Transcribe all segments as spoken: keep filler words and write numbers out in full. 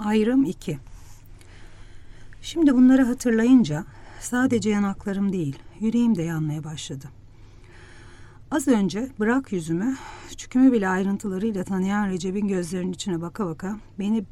Ayrım iki. Şimdi bunları hatırlayınca sadece yanaklarım değil, yüreğim de yanmaya başladı. Az önce bırak yüzümü, çükümü bile ayrıntılarıyla tanıyan Recep'in gözlerinin içine baka baka beni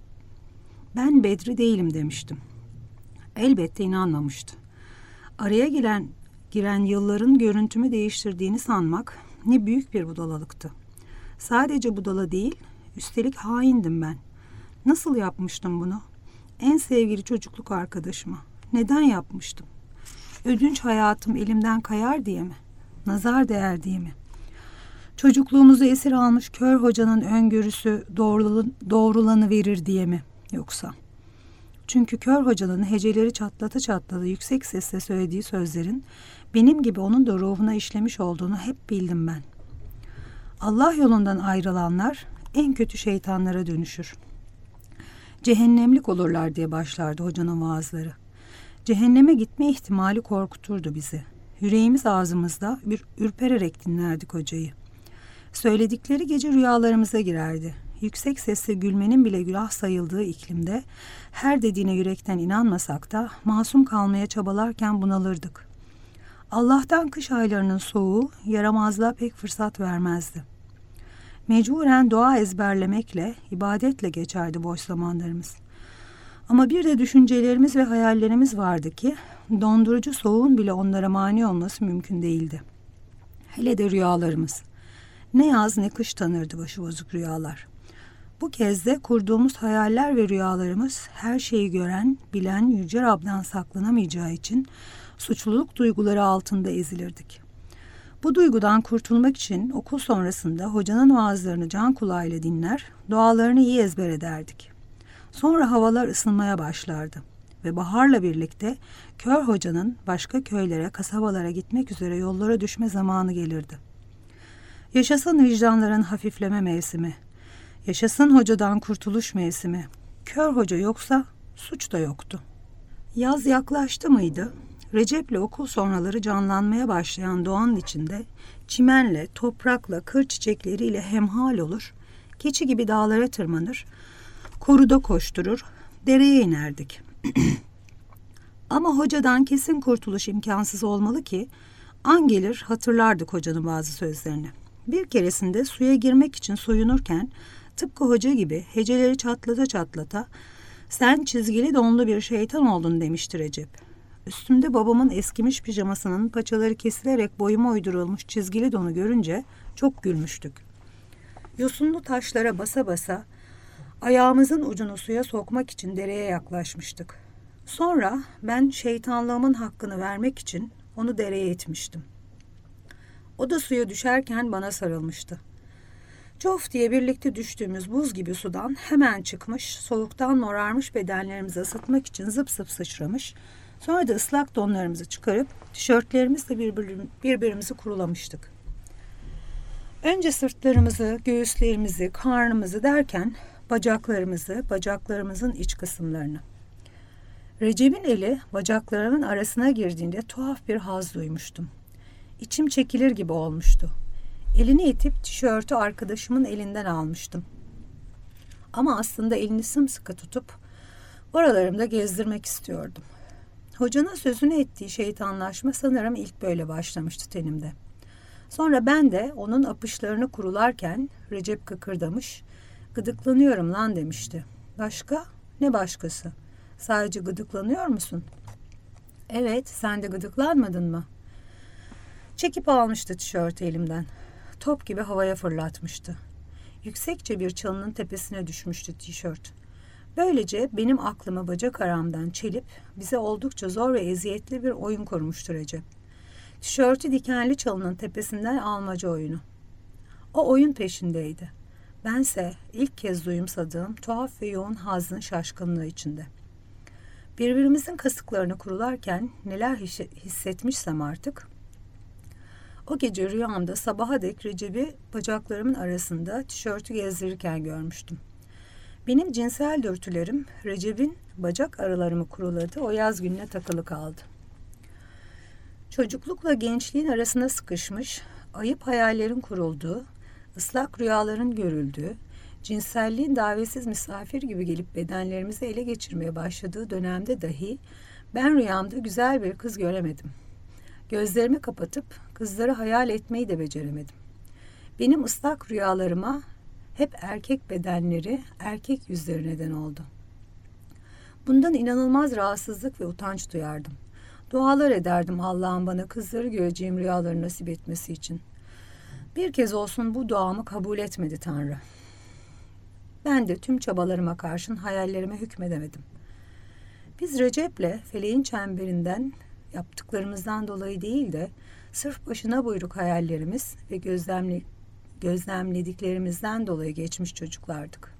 ben Bedri değilim demiştim. Elbette inanmamıştı. Araya giren, giren yılların görüntümü değiştirdiğini sanmak ne büyük bir budalalıktı. Sadece budala değil, üstelik haindim ben. Nasıl yapmıştım bunu? En sevgili çocukluk arkadaşıma. Neden yapmıştım? Ödünç hayatım elimden kayar diye mi? Nazar değer diye mi? Çocukluğumuzu esir almış kör hocanın öngörüsü doğrulan, doğrulanı verir diye mi? Yoksa? Çünkü kör hocanın heceleri çatlata çatlata yüksek sesle söylediği sözlerin benim gibi onun da ruhuna işlemiş olduğunu hep bildim ben. Allah yolundan ayrılanlar en kötü şeytanlara dönüşür. Cehennemlik olurlar diye başlardı hocanın vaazları. Cehenneme gitme ihtimali korkuturdu bizi. Yüreğimiz ağzımızda bir ürpererek dinlerdik hocayı. Söyledikleri gece rüyalarımıza girerdi. Yüksek sesle gülmenin bile günah sayıldığı iklimde her dediğine yürekten inanmasak da masum kalmaya çabalarken bunalırdık. Allah'tan kış aylarının soğuğu yaramazlığa pek fırsat vermezdi. Mecburen dua ezberlemekle, ibadetle geçerdi boş zamanlarımız. Ama bir de düşüncelerimiz ve hayallerimiz vardı ki dondurucu soğuğun bile onlara mani olması mümkün değildi. Hele de rüyalarımız. Ne yaz ne kış tanırdı başıbozuk rüyalar. Bu kez de kurduğumuz hayaller ve rüyalarımız her şeyi gören, bilen Yüce Rab'dan saklanamayacağı için suçluluk duyguları altında ezilirdik. Bu duygudan kurtulmak için okul sonrasında hocanın vaazlarını can kulağıyla dinler, dualarını iyi ezber ederdik. Sonra havalar ısınmaya başlardı ve baharla birlikte kör hocanın başka köylere, kasabalara gitmek üzere yollara düşme zamanı gelirdi. Yaşasın vicdanların hafifleme mevsimi, yaşasın hocadan kurtuluş mevsimi. Kör hoca yoksa suç da yoktu. Yaz yaklaştı mıydı? Recep'le okul sonraları canlanmaya başlayan doğanın içinde çimenle, toprakla, kır çiçekleriyle hemhal olur, keçi gibi dağlara tırmanır, koruda koşturur, dereye inerdik. Ama hocadan kesin kurtuluş imkansız olmalı ki an gelir hatırlardık hocanın bazı sözlerini. Bir keresinde suya girmek için soyunurken tıpkı hoca gibi heceleri çatlata çatlata "Sen çizgili donlu bir şeytan oldun" demişti Recep. Üstümde babamın eskimiş pijamasının paçaları kesilerek boyuma uydurulmuş çizgili donu görünce çok gülmüştük. Yosunlu taşlara basa basa ayağımızın ucunu suya sokmak için dereye yaklaşmıştık. Sonra ben şeytanlığımın hakkını vermek için onu dereye itmiştim. O da suya düşerken bana sarılmıştı. Cof diye birlikte düştüğümüz buz gibi sudan hemen çıkmış, soğuktan morarmış bedenlerimizi ısıtmak için zıp zıp sıçramış, sonra da ıslak donlarımızı çıkarıp tişörtlerimizle birbir, birbirimizi kurulamıştık. Önce sırtlarımızı, göğüslerimizi, karnımızı derken bacaklarımızı, bacaklarımızın iç kısımlarını. Recep'in eli bacaklarımın arasına girdiğinde tuhaf bir haz duymuştum. İçim çekilir gibi olmuştu. Elini itip tişörtü arkadaşımın elinden almıştım. Ama aslında elini sımsıkı tutup oralarımda gezdirmek istiyordum. Hocanın sözünü ettiği şeytanlaşma sanırım ilk böyle başlamıştı tenimde. Sonra ben de onun apışlarını kurularken Recep kıkırdamış, "Gıdıklanıyorum lan" demişti. "Başka? Ne başkası? Sadece gıdıklanıyor musun?" "Evet, sen de gıdıklanmadın mı?" Çekip almıştı tişörtü elimden. Top gibi havaya fırlatmıştı. Yüksekçe bir çalının tepesine düşmüştü tişört. Böylece benim aklımı bacak aramdan çelip bize oldukça zor ve eziyetli bir oyun kurmuştu Recep. Tişörtü dikenli çalının tepesinden almaca oyunu. O oyun peşindeydi. Bense ilk kez duyumsadığım tuhaf ve yoğun hazın şaşkınlığı içinde. Birbirimizin kasıklarını kurularken neler hissetmişsem artık, o gece rüyamda sabaha dek Recep'i bacaklarımın arasında tişörtü gezdirirken görmüştüm. Benim cinsel dürtülerim Recep'in bacak aralarımı kuruladı, o yaz gününe takılı kaldı. Çocuklukla gençliğin arasına sıkışmış, ayıp hayallerin kurulduğu, ıslak rüyaların görüldüğü, cinselliğin davetsiz misafir gibi gelip bedenlerimizi ele geçirmeye başladığı dönemde dahi ben rüyamda güzel bir kız göremedim. Gözlerimi kapatıp kızları hayal etmeyi de beceremedim. Benim ıslak rüyalarıma hep erkek bedenleri, erkek yüzleri neden oldu. Bundan inanılmaz rahatsızlık ve utanç duyardım. Dualar ederdim Allah'ın bana kızları göreceğim rüyaları nasip etmesi için. Bir kez olsun bu duamı kabul etmedi Tanrı. Ben de tüm çabalarıma karşın hayallerime hükmedemedim. Biz Recep'le feleğin çemberinden yaptıklarımızdan dolayı değil de sırf başına buyruk hayallerimiz ve gözlemli, gözlemlediklerimizden dolayı geçmiş çocuklardık.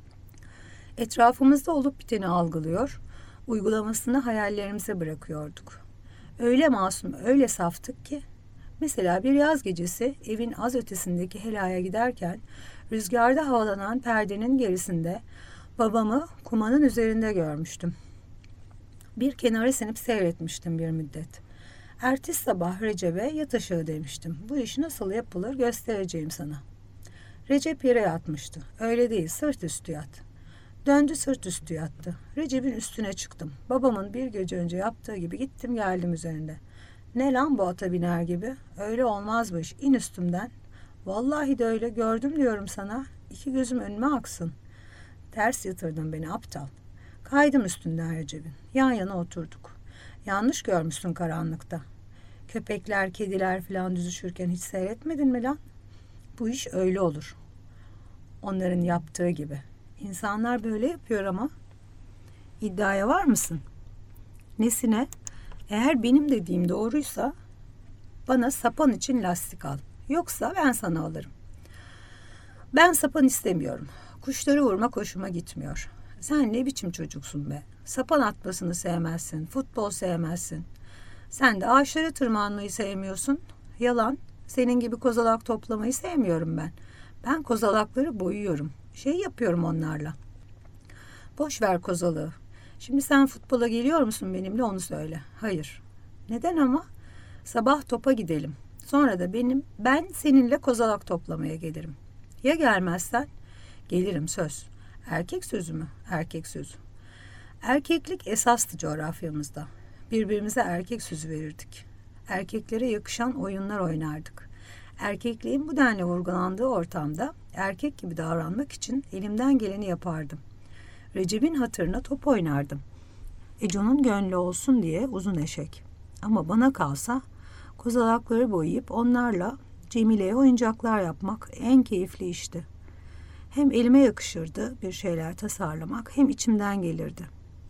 Etrafımızda olup biteni algılıyor, uygulamasını hayallerimize bırakıyorduk. Öyle masum, öyle saftık ki, mesela bir yaz gecesi evin az ötesindeki helaya giderken rüzgarda havalanan perdenin gerisinde babamı kumanın üzerinde görmüştüm. Bir kenara sinip seyretmiştim bir müddet. Ertesi sabah Recep'e yat aşağı demiştim. Bu iş nasıl yapılır göstereceğim sana. Recep yere yatmıştı. Öyle değil, sırt üstü yat. Döndü, sırt üstü yattı. Recep'in üstüne çıktım. Babamın bir gece önce yaptığı gibi gittim geldim üzerinde. Ne lan bu ata biner gibi? Öyle olmaz bu iş. İn üstümden. Vallahi de öyle gördüm diyorum sana. İki gözüm önüme aksın. Ters yatırdın beni aptal. Kaydım üstünden Recep'in. Yan yana oturduk. Yanlış görmüşsün karanlıkta. Köpekler, kediler falan düzüşürken hiç seyretmedin mi lan? Bu iş öyle olur. Onların yaptığı gibi. İnsanlar böyle yapıyor ama. İddiaya var mısın? Nesine? Eğer benim dediğim doğruysa bana sapan için lastik al. Yoksa ben sana alırım. Ben sapan istemiyorum. Kuşları vurmak hoşuma gitmiyor. Sen ne biçim çocuksun be? Sapan atmasını sevmezsin, futbol sevmezsin. Sen de ağaçlara tırmanmayı sevmiyorsun. Yalan. Senin gibi kozalak toplamayı sevmiyorum ben. Ben kozalakları boyuyorum. Şey yapıyorum onlarla. Boş ver kozalığı. Şimdi sen futbola geliyor musun benimle onu söyle. Hayır. Neden ama? Sabah topa gidelim. Sonra da benim ben seninle kozalak toplamaya gelirim. Ya gelmezsen? Gelirim söz. Erkek sözü mü? Erkek sözü. Erkeklik esastı coğrafyamızda. Birbirimize erkek sözü verirdik. Erkeklere yakışan oyunlar oynardık. Erkekliğin bu denli vurgulandığı ortamda erkek gibi davranmak için elimden geleni yapardım. Recep'in hatırına top oynardım. Eco'nun gönlü olsun diye uzun eşek. Ama bana kalsa kozalakları boyayıp onlarla Cemile'ye oyuncaklar yapmak en keyifli işti. Hem elime yakışırdı bir şeyler tasarlamak hem içimden gelirdi.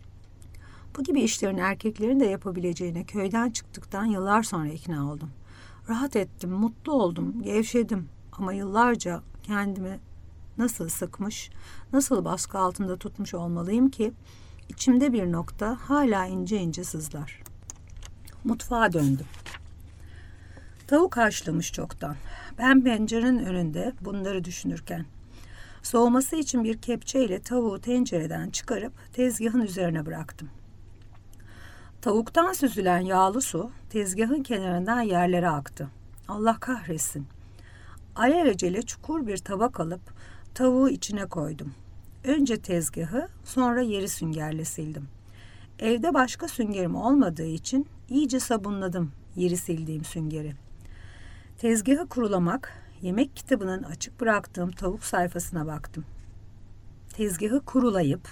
Bu gibi işlerin erkeklerin de yapabileceğine köyden çıktıktan yıllar sonra ikna oldum. Rahat ettim, mutlu oldum, gevşedim ama yıllarca kendimi nasıl sıkmış, nasıl baskı altında tutmuş olmalıyım ki içimde bir nokta hala ince ince sızlar. Mutfağa döndüm. Tavuk haşlamış çoktan. Ben pencerenin önünde bunları düşünürken. Soğuması için bir kepçeyle tavuğu tencereden çıkarıp tezgahın üzerine bıraktım. Tavuktan süzülen yağlı su tezgahın kenarından yerlere aktı. Allah kahretsin. Alelacele çukur bir tabak alıp tavuğu içine koydum. Önce tezgahı, sonra yeri süngerle sildim. Evde başka süngerim olmadığı için iyice sabunladım yeri sildiğim süngeri. Tezgahı kurulamak, yemek kitabının açık bıraktığım tavuk sayfasına baktım. Tezgahı kurulayıp,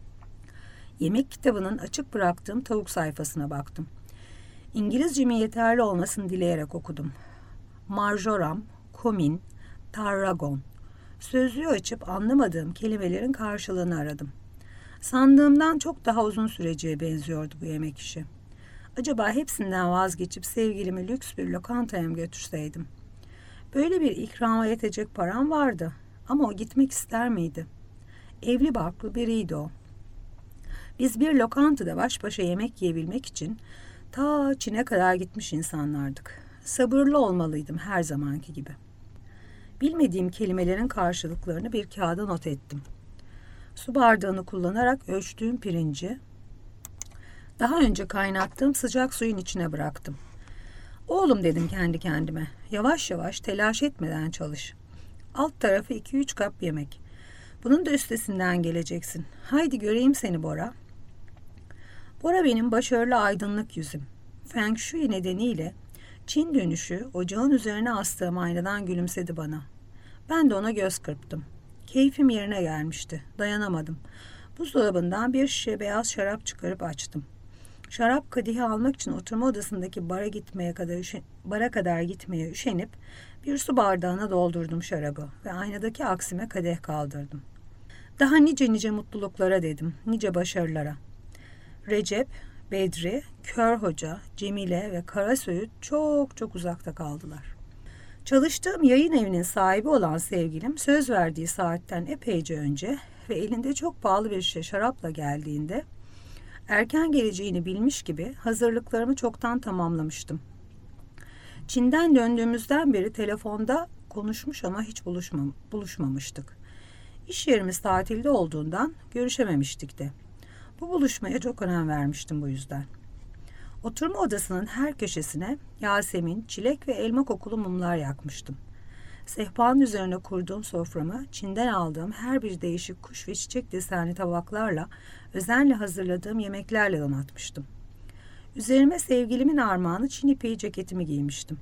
yemek kitabının açık bıraktığım tavuk sayfasına baktım. İngilizcemin yeterli olmasını dileyerek okudum. Marjoram, komin, tarragon. Sözlüğü açıp anlamadığım kelimelerin karşılığını aradım. Sandığımdan çok daha uzun süreceğe benziyordu bu yemek işi. Acaba hepsinden vazgeçip sevgilimi lüks bir lokantaya mı götürseydim? Böyle bir ikrama yetecek param vardı ama o gitmek ister miydi? Evli barklı biriydi o. Biz bir lokantada baş başa yemek yiyebilmek için ta Çin'e kadar gitmiş insanlardık. Sabırlı olmalıydım her zamanki gibi. Bilmediğim kelimelerin karşılıklarını bir kağıda not ettim. Su bardağını kullanarak ölçtüğüm pirinci daha önce kaynattığım sıcak suyun içine bıraktım. Oğlum dedim kendi kendime, yavaş yavaş telaş etmeden çalış. Alt tarafı iki üç kap yemek. Bunun da üstesinden geleceksin. Haydi göreyim seni Bora. Bora benim başarılı aydınlık yüzüm. Feng Shui nedeniyle Çin dönüşü ocağın üzerine astığım aynadan gülümsedi bana. Ben de ona göz kırptım. Keyfim yerine gelmişti. Dayanamadım. Buzdolabından bir şişe beyaz şarap çıkarıp açtım. Şarap kadihi almak için oturma odasındaki bara gitmeye kadar üşen, bara kadar gitmeye üşenip bir su bardağına doldurdum şarabı ve aynadaki aksime kadeh kaldırdım. Daha nice nice mutluluklara dedim, nice başarılara. Recep, Bedri, Kör Hoca, Cemile ve Kara Söğüt çok çok uzakta kaldılar. Çalıştığım yayın evinin sahibi olan sevgilim söz verdiği saatten epeyce önce ve elinde çok pahalı bir şişe şarapla geldiğinde erken geleceğini bilmiş gibi hazırlıklarımı çoktan tamamlamıştım. Çin'den döndüğümüzden beri telefonda konuşmuş ama hiç buluşmam, buluşmamıştık. İş yerimiz tatilde olduğundan görüşememiştik de. Bu buluşmaya çok önem vermiştim bu yüzden. Oturma odasının her köşesine Yasemin, çilek ve elma kokulu mumlar yakmıştım. Sehpanın üzerine kurduğum soframı Çin'den aldığım her bir değişik kuş ve çiçek desenli tabaklarla özenle hazırladığım yemeklerle donatmıştım. Üzerime sevgilimin armağanı Çin ipeği ceketimi giymiştim.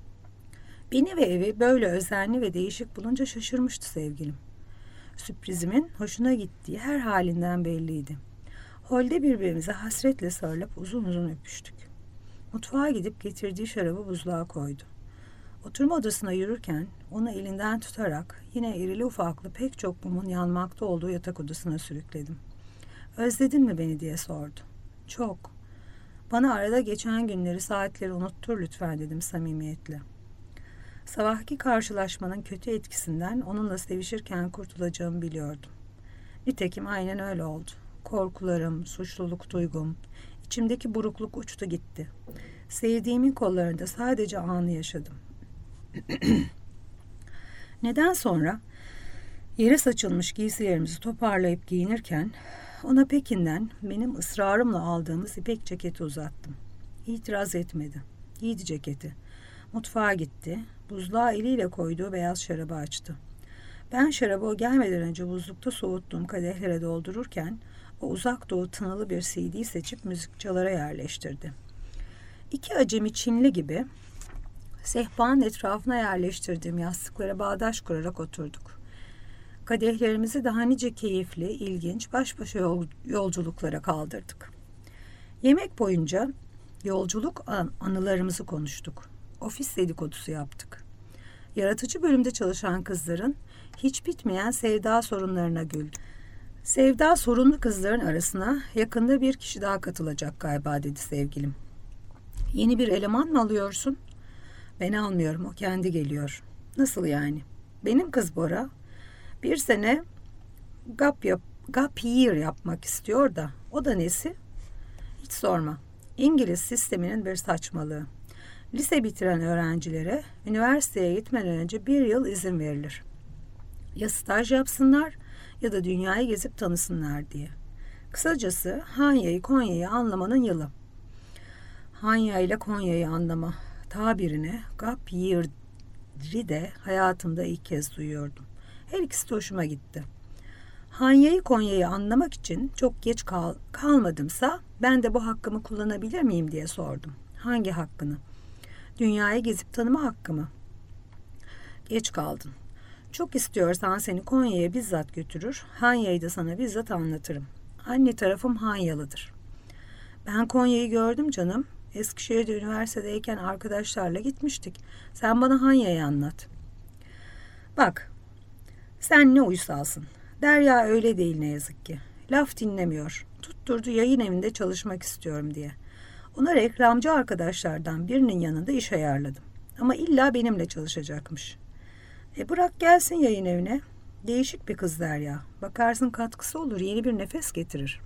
Beni ve evi böyle özenli ve değişik bulunca şaşırmıştı sevgilim. Sürprizimin hoşuna gittiği her halinden belliydi. Holde birbirimize hasretle sarılıp uzun uzun öpüştük. Mutfağa gidip getirdiği şarabı buzluğa koydu. Oturma odasına yürürken onu elinden tutarak yine irili ufaklı pek çok mumun yanmakta olduğu yatak odasına sürükledim. "Özledin mi beni?" diye sordu. "Çok. Bana arada geçen günleri, saatleri unuttur lütfen," dedim samimiyetle. Sabahki karşılaşmanın kötü etkisinden onunla sevişirken kurtulacağımı biliyordum. Nitekim aynen öyle oldu. Korkularım, suçluluk duygum, içimdeki burukluk uçtu gitti. Sevdiğimin kollarında sadece anı yaşadım. Neden sonra yere saçılmış giysilerimizi toparlayıp giyinirken ona Pekin'den benim ısrarımla aldığımız ipek ceketi uzattım. İtiraz etmedi. Giydi ceketi. Mutfağa gitti. Buzluğa eliyle koyduğu beyaz şarabı açtı. Ben şarabı o gelmeden önce buzlukta soğuttuğum kadehlere doldururken o uzak doğu tınılı bir C D seçip müzikçalara yerleştirdi. İki acemi Çinli gibi sehpanın etrafına yerleştirdiğim yastıklara bağdaş kurarak oturduk. Kadehlerimizi daha nice keyifli, ilginç, baş başa yol, yolculuklara kaldırdık. Yemek boyunca yolculuk an, anılarımızı konuştuk. Ofis dedikodusu yaptık. Yaratıcı bölümde çalışan kızların hiç bitmeyen sevda sorunlarına güldük. "Sevda sorunlu kızların arasına yakında bir kişi daha katılacak galiba," dedi sevgilim. "Yeni bir eleman mı alıyorsun?" "Ben almıyorum, o kendi geliyor." "Nasıl yani?" "Benim kız Bora bir sene gap, yap, gap year yapmak istiyor da." "O da nesi?" "Hiç sorma. İngiliz sisteminin bir saçmalığı. Lise bitiren öğrencilere üniversiteye gitmeden önce bir yıl izin verilir. Ya staj yapsınlar ya da dünyayı gezip tanısınlar diye. Kısacası Hanya'yı Konya'yı anlamanın yılı." Hanya ile Konya'yı anlama tabirini gap year'ı de hayatımda ilk kez duyuyordum. Her ikisi de hoşuma gitti. Hanya'yı Konya'yı anlamak için çok geç kal kalmadımsa ben de bu hakkımı kullanabilir miyim diye sordum. "Hangi hakkını?" "Dünyayı gezip tanıma hakkımı." "Geç kaldın. Çok istiyorsan seni Konya'ya bizzat götürür, Hanya'yı da sana bizzat anlatırım. Anne tarafım Hanyalıdır." "Ben Konya'yı gördüm canım. Eskişehir'de üniversitedeyken arkadaşlarla gitmiştik. Sen bana Hanya'yı anlat." "Bak, sen ne uysalsın. Derya öyle değil ne yazık ki. Laf dinlemiyor. Tutturdu yayın evinde çalışmak istiyorum diye. Ona reklamcı arkadaşlardan birinin yanında iş ayarladım. Ama illa benimle çalışacakmış. E bırak gelsin yayın evine. Değişik bir kız Derya. Bakarsın katkısı olur, yeni bir nefes getirir."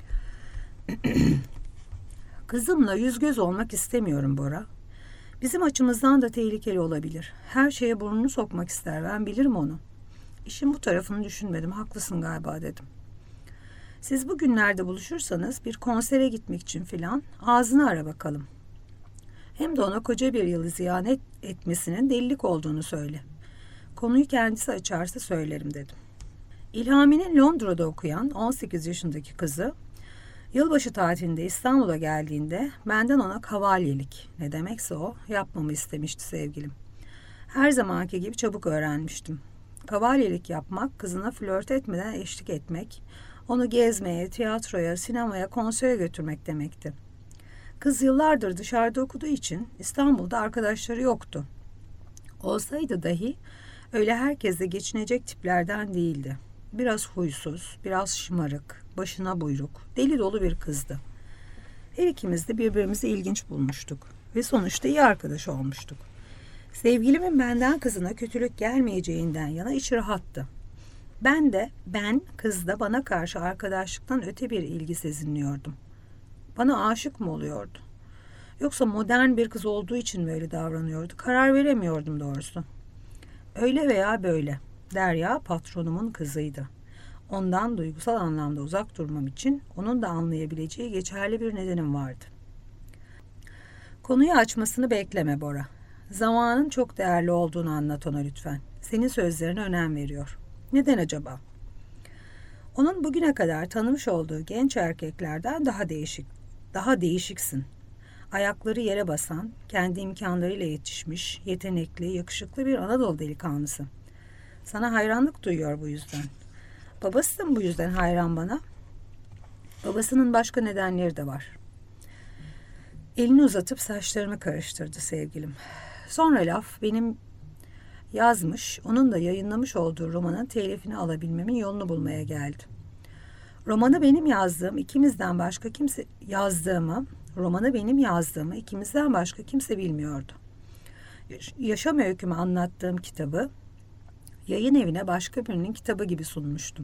"Kızımla yüz göz olmak istemiyorum Bora. Bizim açımızdan da tehlikeli olabilir. Her şeye burnunu sokmak ister, ben bilirim onu. İşin bu tarafını düşünmedim, haklısın galiba," dedim. "Siz bugünlerde buluşursanız bir konsere gitmek için filan ağzını ara bakalım. Hem de ona koca bir yılı ziyan et, etmesinin delilik olduğunu söyle. Konuyu kendisi açarsa söylerim," dedim. İlhami'nin Londra'da okuyan on sekiz yaşındaki kızı yılbaşı tatilinde İstanbul'a geldiğinde benden ona kavalyelik, ne demekse o, yapmamı istemişti sevgilim. Her zamanki gibi çabuk öğrenmiştim. Kavalyelik yapmak, kızına flört etmeden eşlik etmek, onu gezmeye, tiyatroya, sinemaya, konsere götürmek demekti. Kız yıllardır dışarıda okuduğu için İstanbul'da arkadaşları yoktu. Olsaydı dahi öyle herkesle geçinecek tiplerden değildi. Biraz huysuz, biraz şımarık, başına buyruk, deli dolu bir kızdı. Her ikimiz de birbirimizi ilginç bulmuştuk ve sonuçta iyi arkadaş olmuştuk. Sevgilimin benden kızına kötülük gelmeyeceğinden yana içi rahattı. Ben de, ben kızda bana karşı arkadaşlıktan öte bir ilgi sezinliyordum. Bana aşık mı oluyordu? Yoksa modern bir kız olduğu için mi öyle davranıyordu? Karar veremiyordum doğrusu. Öyle veya böyle. Derya patronumun kızıydı. Ondan duygusal anlamda uzak durmam için onun da anlayabileceği geçerli bir nedenim vardı. Konuyu açmasını bekleme Bora. Zamanın çok değerli olduğunu anlat ona lütfen. Senin sözlerine önem veriyor. Neden acaba? Onun bugüne kadar tanımış olduğu genç erkeklerden daha değişik, daha değişiksin. Ayakları yere basan, kendi imkanlarıyla yetişmiş, yetenekli, yakışıklı bir Anadolu delikanlısı. Sana hayranlık duyuyor bu yüzden. Babası da mı bu yüzden hayran bana? Babasının başka nedenleri de var. Elini uzatıp saçlarımı karıştırdı sevgilim. Sonra laf benim yazmış, onun da yayınlamış olduğu romanın telifini alabilmemin yolunu bulmaya geldi. Romanı benim yazdığım, ikimizden başka kimse yazdığımı, romanı benim yazdığımı ikimizden başka kimse bilmiyordu. Yaşam öykümü anlattığım kitabı yayın evine başka birinin kitabı gibi sunmuştum.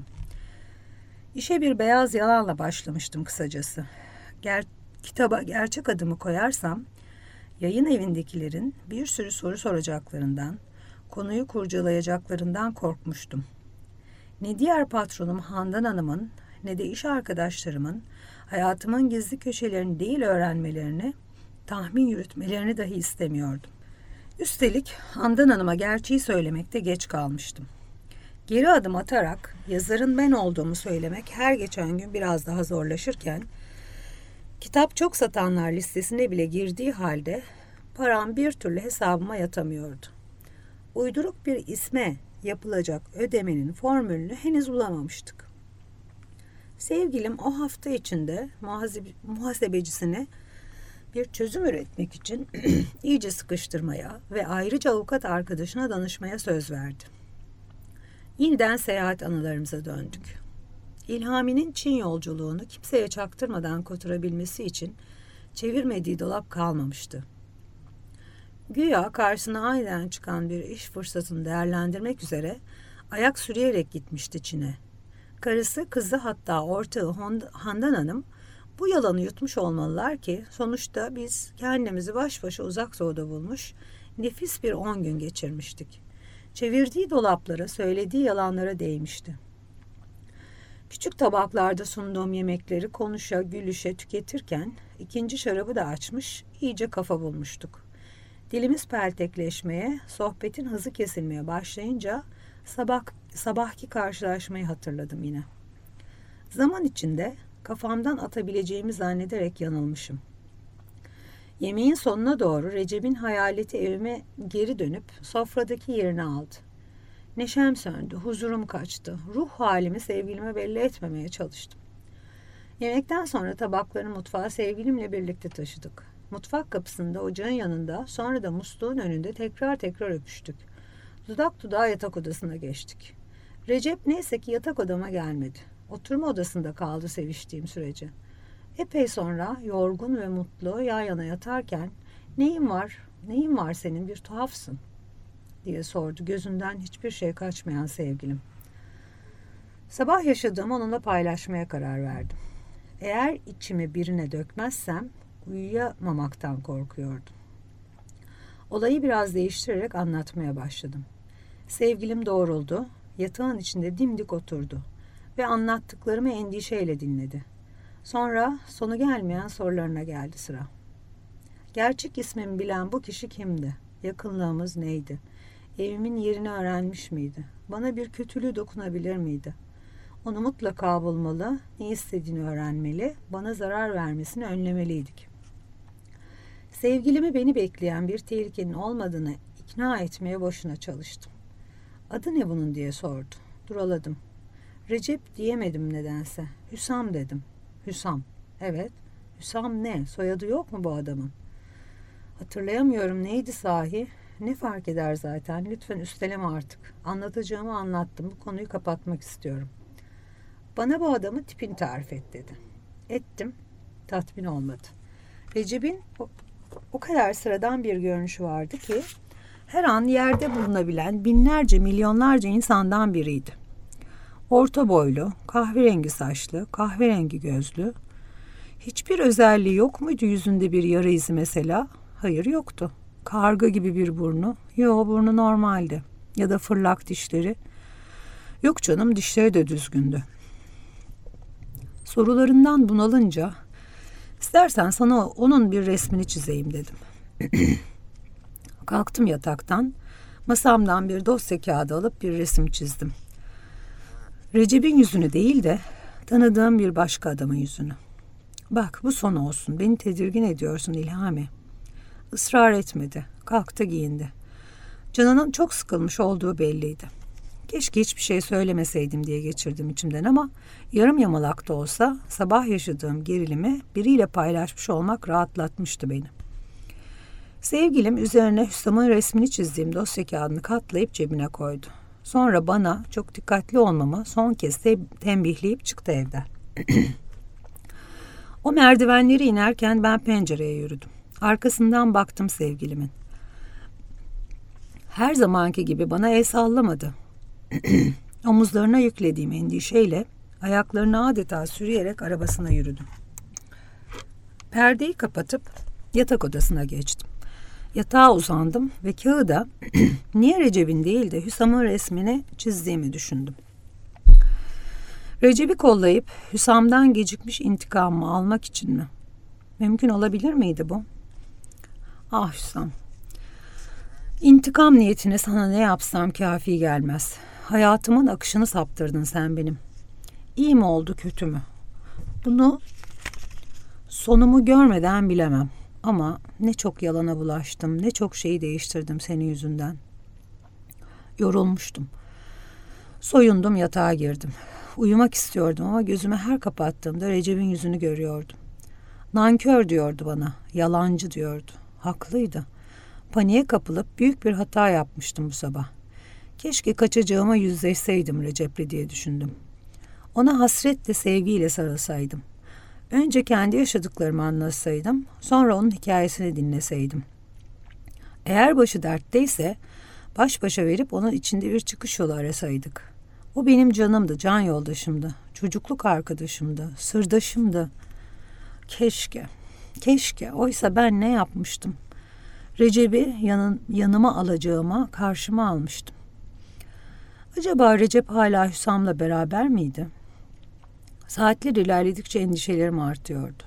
İşe bir beyaz yalanla başlamıştım kısacası. Ger kitaba gerçek adımı koyarsam yayın evindekilerin bir sürü soru soracaklarından, konuyu kurcalayacaklarından korkmuştum. Ne diğer patronum Handan Hanım'ın ne de iş arkadaşlarımın hayatımın gizli köşelerini değil öğrenmelerini, tahmin yürütmelerini dahi istemiyordum. Üstelik Handan Hanım'a gerçeği söylemekte geç kalmıştım. Geri adım atarak yazarın ben olduğumu söylemek her geçen gün biraz daha zorlaşırken, kitap çok satanlar listesine bile girdiği halde param bir türlü hesabıma yatamıyordu. Uyduruk bir isme yapılacak ödemenin formülünü henüz bulamamıştık. Sevgilim o hafta içinde muhasebe, muhasebecisine bir çözüm üretmek için iyice sıkıştırmaya ve ayrıca avukat arkadaşına danışmaya söz verdi. Yeniden seyahat anılarımıza döndük. İlhami'nin Çin yolculuğunu kimseye çaktırmadan koturabilmesi için çevirmediği dolap kalmamıştı. Güya karşısına aniden çıkan bir iş fırsatını değerlendirmek üzere ayak sürüyerek gitmişti Çin'e. Karısı, kızı hatta ortağı Handan Hanım bu yalanı yutmuş olmalılar ki sonuçta biz kendimizi baş başa uzak doğuda bulmuş, nefis bir on gün geçirmiştik. Çevirdiği dolaplara, söylediği yalanlara değmişti. Küçük tabaklarda sunduğum yemekleri konuşa, gülüşe tüketirken ikinci şarabı da açmış, iyice kafa bulmuştuk. Dilimiz peltekleşmeye, sohbetin hızı kesilmeye başlayınca sabah, sabahki karşılaşmayı hatırladım yine. Zaman içinde kafamdan atabileceğimi zannederek yanılmışım. Yemeğin sonuna doğru Recep'in hayaleti evime geri dönüp sofradaki yerini aldı. Neşem söndü, huzurum kaçtı. Ruh halimi sevgilime belli etmemeye çalıştım. Yemekten sonra tabakları mutfağa sevgilimle birlikte taşıdık. Mutfak kapısında, ocağın yanında, sonra da musluğun önünde tekrar tekrar öpüştük. Dudak dudağa yatak odasına geçtik. Recep neyse ki yatak odama gelmedi. Oturma odasında kaldı seviştiğim sürece. Epey sonra yorgun ve mutlu yan yana yatarken "Neyin var, neyin var senin, bir tuhafsın?" diye sordu gözünden hiçbir şey kaçmayan sevgilim. Sabah yaşadığımı onunla paylaşmaya karar verdim. Eğer içimi birine dökmezsem uyuyamamaktan korkuyordum. Olayı biraz değiştirerek anlatmaya başladım. Sevgilim doğruldu, yatağın içinde dimdik oturdu ve anlattıklarımı endişeyle dinledi. Sonra sonu gelmeyen sorularına geldi sıra. Gerçek ismimi bilen bu kişi kimdi? Yakınlığımız neydi? Evimin yerini öğrenmiş miydi? Bana bir kötülüğü dokunabilir miydi? Onu mutlaka bulmalı, ne istediğini öğrenmeli, bana zarar vermesini önlemeliydik. Sevgilimi beni bekleyen bir tehlikenin olmadığını ikna etmeye boşuna çalıştım. Adı ne bunun diye sordu. Duraladım. Recep diyemedim nedense. Hüsam dedim. Hüsam. Evet. Hüsam ne? Soyadı yok mu bu adamın? Hatırlayamıyorum, neydi sahi? Ne fark eder zaten? Lütfen üsteleme artık. Anlatacağımı anlattım. Bu konuyu kapatmak istiyorum. Bana bu adamın tipini tarif et dedi. Ettim. Tatmin olmadı. Recep'in o, o kadar sıradan bir görünüşü vardı ki her an yerde bulunabilen binlerce milyonlarca insandan biriydi. Orta boylu, kahverengi saçlı, kahverengi gözlü. Hiçbir özelliği yok muydu yüzünde bir yara izi mesela? Hayır, yoktu. Karga gibi bir burnu. Yo, burnu normaldi. Ya da fırlak dişleri. Yok canım, dişleri de düzgündü. Sorularından bunalınca istersen sana onun bir resmini çizeyim dedim. Kalktım yataktan. Masamdan bir dosya kağıdı alıp bir resim çizdim. Recep'in yüzünü değil de tanıdığım bir başka adamın yüzünü. Bak, bu son olsun. Beni tedirgin ediyorsun İlhami. Israr etmedi. Kalktı, giyindi. Canının çok sıkılmış olduğu belliydi. Keşke hiçbir şey söylemeseydim diye geçirdim içimden ama yarım yamalak da olsa sabah yaşadığım gerilimi biriyle paylaşmış olmak rahatlatmıştı beni. Sevgilim üzerine Hüsam'ın resmini çizdiğim dosya kağıdını katlayıp cebine koydu. Sonra bana çok dikkatli olmamı son kez tembihleyip çıktı evden. O merdivenleri inerken ben pencereye yürüdüm. Arkasından baktım sevgilimin. Her zamanki gibi bana el sallamadı. Omuzlarına yüklediğim endişeyle ayaklarını adeta sürüyerek arabasına yürüdüm. Perdeyi kapatıp yatak odasına geçtim. Yatağa uzandım ve kağıda niye Recep'in değil de Hüsam'ın resmini çizdiğimi düşündüm. Recep'i kollayıp Hüsam'dan gecikmiş intikamımı almak için mi? Mümkün olabilir miydi bu? Ah Hüsam, İntikam niyetine sana ne yapsam kafi gelmez. Hayatımın akışını saptırdın sen benim. İyi mi oldu, kötü mü? Bunu sonumu görmeden bilemem. Ama ne çok yalana bulaştım, ne çok şeyi değiştirdim senin yüzünden. Yorulmuştum. Soyundum, yatağa girdim. Uyumak istiyordum ama gözümü her kapattığımda Recep'in yüzünü görüyordum. Nankör diyordu bana, yalancı diyordu. Haklıydı. Paniğe kapılıp büyük bir hata yapmıştım bu sabah. Keşke kaçacağıma yüzleşseydim Recep'le diye düşündüm. Ona hasretle, sevgiyle sarılsaydım. Önce kendi yaşadıklarımı anlatsaydım, sonra onun hikayesini dinleseydim. Eğer başı dertteyse baş başa verip onun içinde bir çıkış yolu arasaydık. O benim canımdı, can yoldaşımdı, çocukluk arkadaşımdı, sırdaşımdı. Keşke, keşke. Oysa ben ne yapmıştım? Recep'i yanın, yanıma alacağıma karşıma almıştım. Acaba Recep hala Hüsam'la beraber miydi? Saatler ilerledikçe endişelerim artıyordu.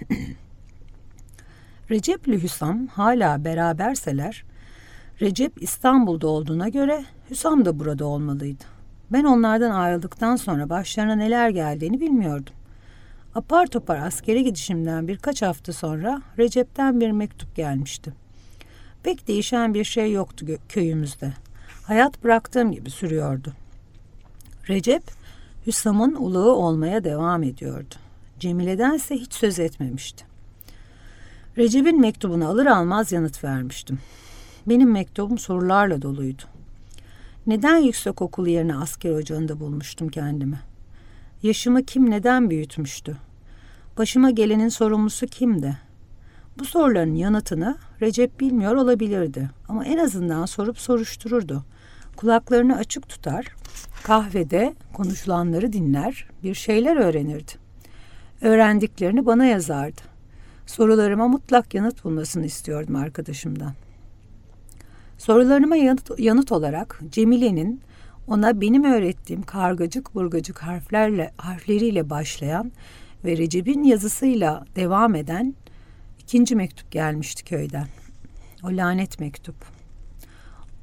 Recep'le Hüsam hala beraberseler, Recep İstanbul'da olduğuna göre Hüsam da burada olmalıydı. Ben onlardan ayrıldıktan sonra başlarına neler geldiğini bilmiyordum. Apar topar askere gidişimden birkaç hafta sonra Recep'ten bir mektup gelmişti. Pek değişen bir şey yoktu köyümüzde. Hayat bıraktığım gibi sürüyordu. Recep, Hüsam'ın uluğu olmaya devam ediyordu. Cemile'dense hiç söz etmemişti. Recep'in mektubunu alır almaz yanıt vermiştim. Benim mektubum sorularla doluydu. Neden yüksekokul yerine asker ocağında bulmuştum kendimi? Yaşımı kim neden büyütmüştü? Başıma gelenin sorumlusu kimdi? Bu soruların yanıtını Recep bilmiyor olabilirdi ama en azından sorup soruştururdu. Kulaklarını açık tutar, kahvede konuşulanları dinler, bir şeyler öğrenirdi. Öğrendiklerini bana yazardı. Sorularıma mutlak yanıt bulmasını istiyordum arkadaşımdan. Sorularıma yanıt, yanıt olarak Cemile'nin ona benim öğrettiğim kargacık burgacık harflerle harfleriyle başlayan ve Recep'in yazısıyla devam eden ikinci mektup gelmişti köyden. O lanet mektup.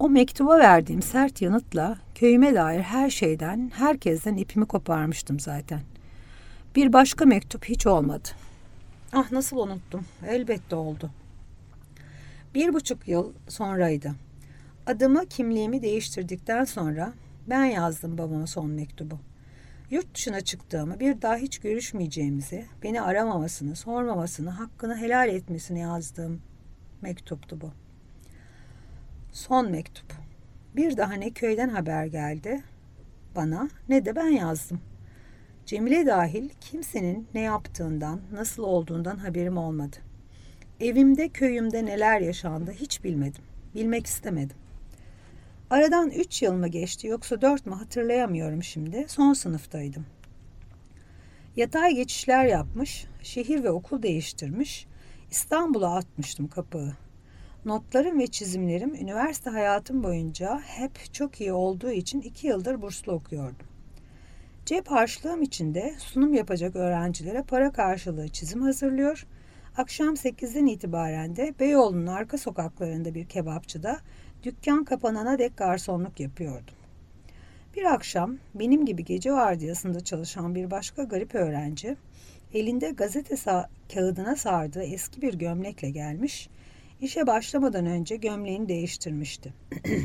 O mektuba verdiğim sert yanıtla köyüme dair her şeyden, herkesten ipimi koparmıştım zaten. Bir başka mektup hiç olmadı. Ah, nasıl unuttum? Elbette oldu. Bir buçuk yıl sonraydı. Adımı, kimliğimi değiştirdikten sonra ben yazdım babama son mektubu. Yurt dışına çıktığımı, bir daha hiç görüşmeyeceğimizi, beni aramamasını, sormamasını, hakkını helal etmesini yazdığım mektuptu bu. Son mektup. Bir daha ne köyden haber geldi bana ne de ben yazdım. Cemile dahil kimsenin ne yaptığından, nasıl olduğundan haberim olmadı. Evimde, köyümde neler yaşandı hiç bilmedim. Bilmek istemedim. Aradan üç yıl mı geçti yoksa dört mü hatırlayamıyorum şimdi. Son sınıftaydım. Yatay geçişler yapmış, şehir ve okul değiştirmiş, İstanbul'a atmıştım kapığı. Notlarım ve çizimlerim üniversite hayatım boyunca hep çok iyi olduğu için iki yıldır burslu okuyordum. Cep harçlığım için de sunum yapacak öğrencilere para karşılığı çizim hazırlıyor, akşam sekizden itibaren de Beyoğlu'nun arka sokaklarında bir kebapçıda dükkan kapanana dek garsonluk yapıyordum. Bir akşam benim gibi gece vardiyasında çalışan bir başka garip öğrenci elinde gazete sa- kağıdına sardığı eski bir gömlekle gelmiş, işe başlamadan önce gömleğini değiştirmişti.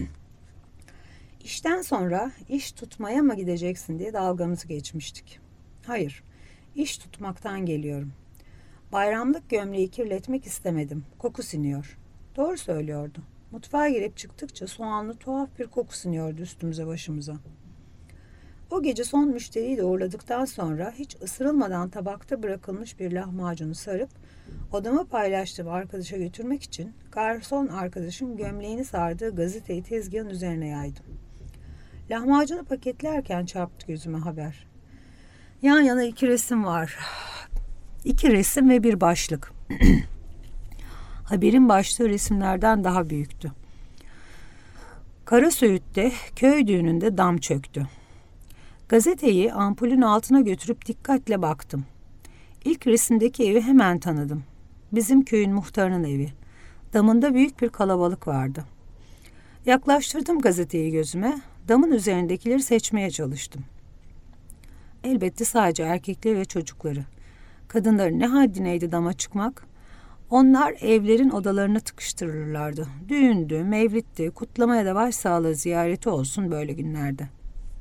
İşten sonra iş tutmaya mı gideceksin diye dalgamızı geçmiştik. Hayır, iş tutmaktan geliyorum. Bayramlık gömleği kirletmek istemedim. Koku siniyor. Doğru söylüyordu. Mutfağa girip çıktıkça soğanlı tuhaf bir koku siniyordu üstümüze başımıza. O gece son müşteriyi de uğurladıktan sonra hiç ısırılmadan tabakta bırakılmış bir lahmacunu sarıp odama paylaştığım arkadaşa götürmek için garson arkadaşım gömleğini sardığı gazeteyi tezgahın üzerine yaydım. Lahmacunu paketlerken çarptı gözüme haber. Yan yana iki resim var. İki resim ve bir başlık. Haberin başlığı resimlerden daha büyüktü. Karasöğüt'te köy düğününde dam çöktü. Gazeteyi ampulün altına götürüp dikkatle baktım. İlk resimdeki evi hemen tanıdım. Bizim köyün muhtarının evi. Damında büyük bir kalabalık vardı. Yaklaştırdım gazeteyi gözüme. Damın üzerindekileri seçmeye çalıştım. Elbette sadece erkekleri ve çocukları. Kadınların ne haddineydi dama çıkmak? Onlar evlerin odalarına tıkıştırırlardı. Düğündü, mevlitti, kutlamaya da başsağlığı ziyareti olsun böyle günlerde.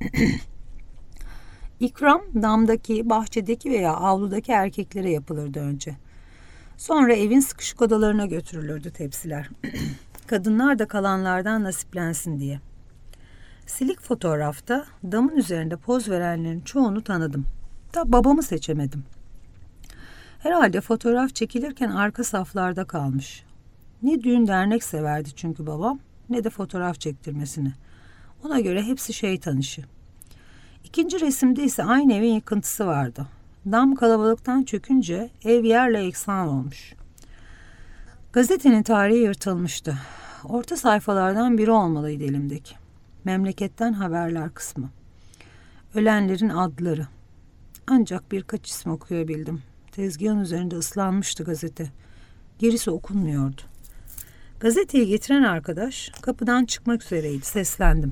İkram damdaki, bahçedeki veya avludaki erkeklere yapılırdı önce. Sonra evin sıkışık odalarına götürülürdü tepsiler. Kadınlar da kalanlardan nasiplensin diye. Silik fotoğrafta damın üzerinde poz verenlerin çoğunu tanıdım. Da babamı seçemedim. Herhalde fotoğraf çekilirken arka saflarda kalmış. Ne düğün dernek severdi çünkü babam, ne de fotoğraf çektirmesini. Ona göre hepsi şeytan işi. İkinci resimde ise aynı evin yıkıntısı vardı. Dam kalabalıktan çökünce ev yerle eksan olmuş. Gazetenin tarihi yırtılmıştı. Orta sayfalardan biri olmalıydı elimdeki. Memleketten haberler kısmı. Ölenlerin adları. Ancak birkaç isim okuyabildim. Tezgahın üzerinde ıslanmıştı gazete. Gerisi okunmuyordu. Gazeteyi getiren arkadaş kapıdan çıkmak üzereydi. Seslendim.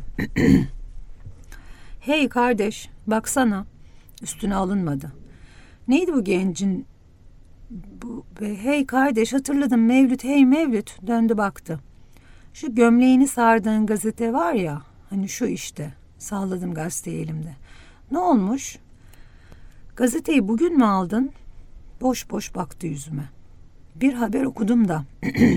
Hey kardeş, baksana. Üstüne alınmadı. Neydi bu gencin? Bu, be, hey kardeş, hatırladım, Mevlüt, hey Mevlüt. Döndü baktı. Şu gömleğini sardığın gazete var ya, hani şu işte. Salladım gazeteyi elimde. Ne olmuş? Gazeteyi bugün mü aldın? Boş boş baktı yüzüme. Bir haber okudum da.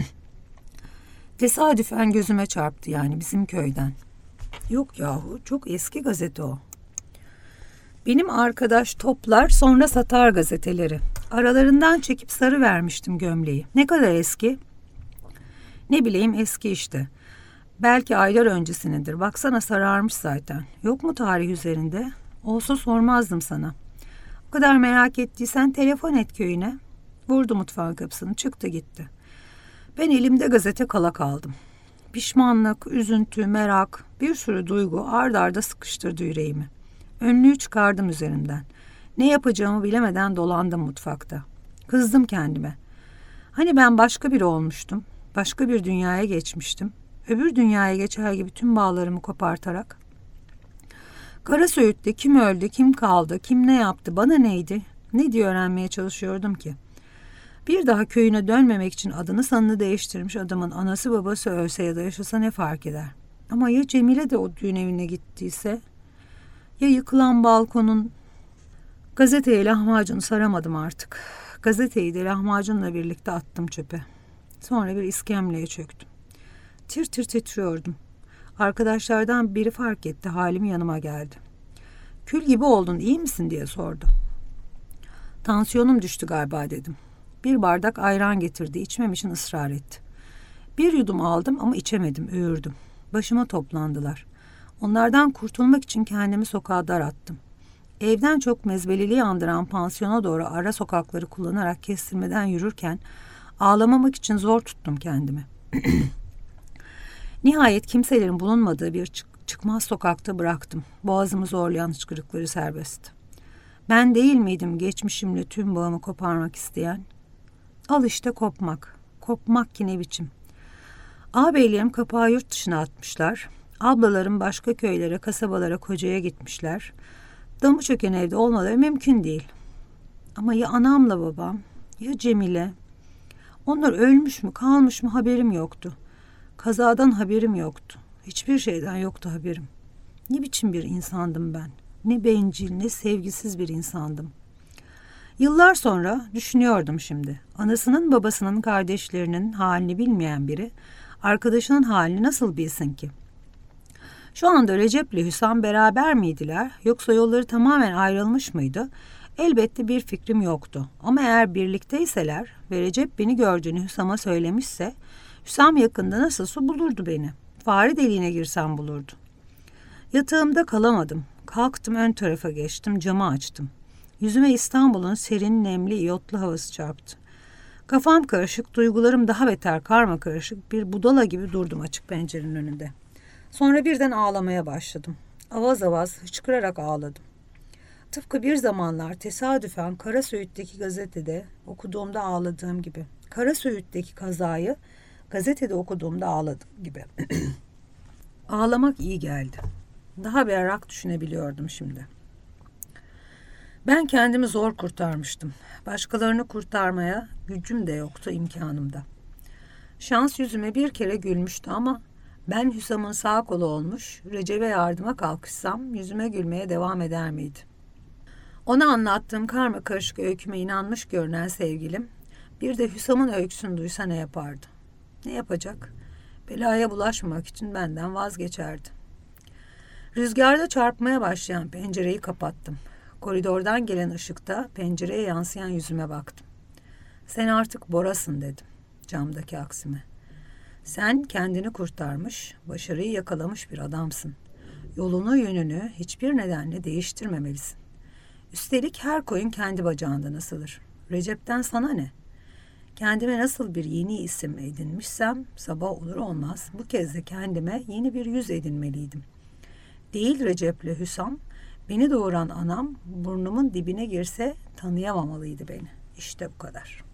Tesadüfen gözüme çarptı, yani bizim köyden. Yok yahu, çok eski gazete o. Benim arkadaş toplar sonra satar gazeteleri. Aralarından çekip sarı vermiştim gömleği. Ne kadar eski? Ne bileyim, eski işte. Belki aylar öncesinindir. Baksana, sararmış zaten. Yok mu tarih üzerinde? Olsa sormazdım sana. O kadar merak ettiysen telefon et köyüne. Vurdu mutfağın kapısını, çıktı gitti. Ben elimde gazete kala kaldım. Pişmanlık, üzüntü, merak, bir sürü duygu ard arda sıkıştırdı yüreğimi. Önlüğü çıkardım üzerimden. Ne yapacağımı bilemeden dolandım mutfakta. Kızdım kendime. Hani ben başka biri olmuştum. Başka bir dünyaya geçmiştim. öbür dünyaya geçer gibi tüm bağlarımı kopartarak. Karasöğüt'te kim öldü, kim kaldı, kim ne yaptı, bana neydi, ne diye öğrenmeye çalışıyordum ki. Bir daha köyüne dönmemek için adını sanını değiştirmiş adamın anası babası ölse ya da yaşasa ne fark eder? Ama ya Cemile de o düğün evine gittiyse? Ya yıkılan balkonun... Gazeteyi lahmacunu saramadım artık. Gazeteyi de lahmacunla birlikte attım çöpe. Sonra bir iskemleye çöktüm. Tir tir titriyordum. Arkadaşlardan biri fark etti, halim yanıma geldi. Kül gibi oldun, iyi misin diye sordu. Tansiyonum düştü galiba dedim. Bir bardak ayran getirdi, içmem için ısrar etti. Bir yudum aldım ama içemedim, öğürdüm. Başıma toplandılar. Onlardan kurtulmak için kendimi sokağa darattım. Evden çok mezbeliliği andıran pansiyona doğru ara sokakları kullanarak kestirmeden yürürken ağlamamak için zor tuttum kendimi. Nihayet kimselerin bulunmadığı bir çık- çıkmaz sokakta bıraktım. Boğazımı zorlayan hıçkırıkları serbest. Ben değil miydim geçmişimle tüm bağımı koparmak isteyen? Al işte kopmak. Kopmak ki ne biçim. Ağabeylerim kapağı yurt dışına atmışlar. Ablalarım başka köylere, kasabalara, kocaya gitmişler. Damı çöken evde olmaları mümkün değil. Ama ya anamla babam, ya Cemile? Onlar ölmüş mü, kalmış mı haberim yoktu. Kazadan haberim yoktu. Hiçbir şeyden yoktu haberim. Ne biçim bir insandım ben? Ne bencil, ne sevgisiz bir insandım. Yıllar sonra düşünüyordum şimdi. Anasının babasının kardeşlerinin halini bilmeyen biri, arkadaşının halini nasıl bilsin ki? Şu anda Recep'le Hüsam beraber miydiler, yoksa yolları tamamen ayrılmış mıydı? Elbette bir fikrim yoktu. Ama eğer birlikteyseler ve Recep beni gördüğünü Hüsam'a söylemişse, Hüsam yakında nasılsa bulurdu beni. Fare deliğine girsem bulurdu. Yatağımda kalamadım. Kalktım, ön tarafa geçtim, camı açtım. Yüzüme İstanbul'un serin, nemli, iyotlu havası çarptı. Kafam karışık, duygularım daha beter karmakarışık, bir budala gibi durdum açık pencerenin önünde. Sonra birden ağlamaya başladım. Avaz avaz hıçkırarak ağladım. Tıpkı bir zamanlar tesadüfen Karasöğüt'teki gazetede okuduğumda ağladığım gibi. Karasöğüt'teki kazayı gazetede okuduğumda ağladığım gibi. Ağlamak iyi geldi. Daha berrak düşünebiliyordum şimdi. Ben kendimi zor kurtarmıştım. Başkalarını kurtarmaya gücüm de yoktu, imkanım da. Şans yüzüme bir kere gülmüştü ama ben Hüsam'ın sağ kolu olmuş, Recep'e yardıma kalkışsam yüzüme gülmeye devam eder miydi? Ona anlattığım karma karışık öyküme inanmış görünen sevgilim, bir de Hüsam'ın öyküsünü duysa ne yapardı? Ne yapacak? Belaya bulaşmamak için benden vazgeçerdi. Rüzgarda çarpmaya başlayan pencereyi kapattım. Koridordan gelen ışıkta pencereye yansıyan yüzüme baktım. Sen artık Bora'sın dedim camdaki aksime. Sen kendini kurtarmış, başarıyı yakalamış bir adamsın. Yolunu, yönünü hiçbir nedenle değiştirmemelisin. Üstelik her koyun kendi bacağından asılır. Recep'ten sana ne? Kendime nasıl bir yeni isim edinmişsem sabah olur olmaz bu kez de kendime yeni bir yüz edinmeliydim. Değil Recep'le Hüsam, beni doğuran anam burnumun dibine girse tanıyamamalıydı beni. İşte bu kadar.